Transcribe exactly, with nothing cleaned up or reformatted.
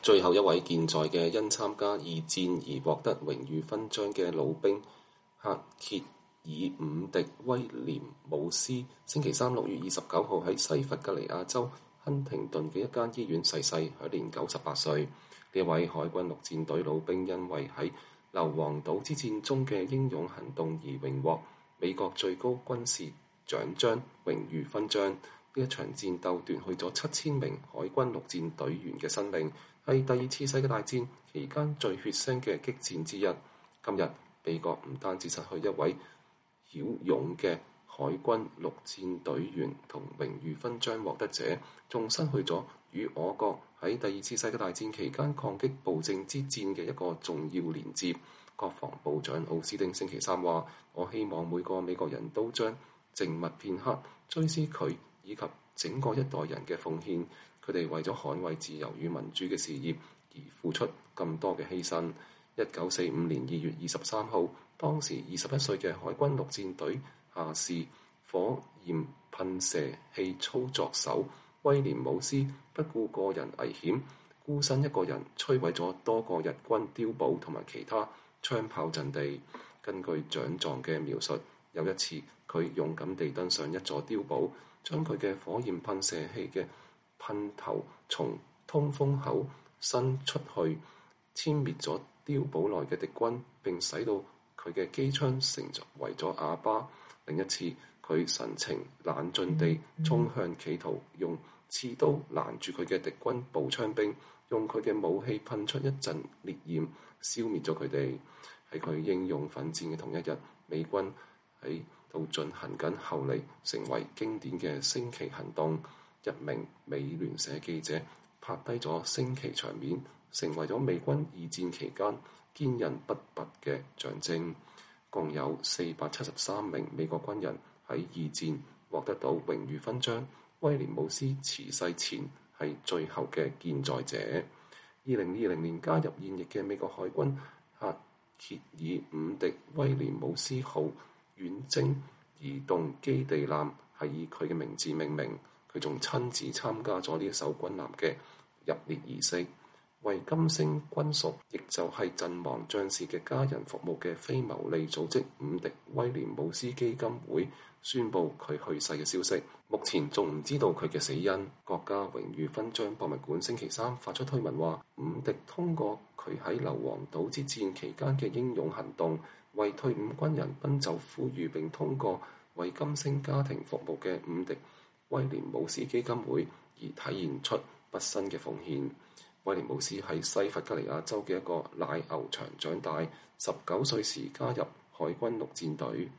最後一位健在嘅因參加二戰而獲得榮譽勳章嘅老兵赫歇爾伍迪威廉姆斯，星期三六月二十九號喺西弗吉尼亞州亨廷頓嘅一間醫院逝世，享年九十八歲。呢位海軍陸戰隊老兵因為喺硫磺島之戰中嘅英勇行動而榮獲美國最高軍事獎章榮譽勳章。呢一場戰鬥奪去咗七千名海軍陸戰隊員嘅生命，係第二次世界大戰期間最血腥嘅激戰之一。今日美國唔單止失去一位驍勇嘅海軍陸戰隊員同榮譽勳章獲得者，仲失去咗與我國喺第二次世界大戰期間抗擊暴政之戰嘅一個重要連接。國防部長奧斯汀星期三話：我希望每個美國人都將靜默片刻，追思佢以及整個一代人嘅奉獻。佢哋為咗捍衛自由與民主嘅事業而付出咁多嘅犧牲。一九四五年二月二十三號，當時二十一歲嘅海軍陸戰隊下士火焰噴射器操作手威廉姆斯不顧個人危險，孤身一個人摧毀咗多個日軍碉堡同埋其他槍炮陣地。根據獎狀嘅描述，有一次佢勇敢地登上一座碉堡，將佢嘅火焰噴射器嘅噴頭從通風口伸出去，殲滅咗碉堡內嘅敵軍，並使到佢嘅機槍成為咗啞巴。另一次，佢神情冷峻地衝向企圖用刺刀攔住佢嘅敵軍步槍兵，用佢嘅武器噴出一陣烈焰，消滅咗佢哋。喺佢英勇奮戰嘅同一日，美軍喺度進行緊後嚟成為經典嘅升旗行動。一名美聯社記者拍低咗升旗場面，成為咗美軍二戰期間堅韌不拔嘅象徵。共有四百七十三名美國軍人喺二戰獲得到榮譽勳章。威廉姆斯辭世前係最後嘅健在者。二零二零年加入現役嘅美國海軍赫歇爾伍迪威廉姆斯號遠征移動基地艦係以佢嘅名字命名。佢仲親自參加咗呢一艘軍艦嘅入列儀式。為金星軍屬，亦就係陣亡將士嘅家人服務嘅非牟利組織伍迪威廉姆斯基金會宣布佢去世嘅消息。目前仲唔知道佢嘅死因。國家榮譽勳章博物館星期三發出推文話，伍迪通過佢喺硫磺島之戰期間嘅英勇行動，為退伍軍人奔走呼籲，並通過為金星家庭服務嘅伍迪威廉姆斯基金會而體現出畢生嘅奉獻。威廉姆斯喺西弗吉尼亞州嘅一個奶牛場長大，十九歲時加入海軍陸戰隊。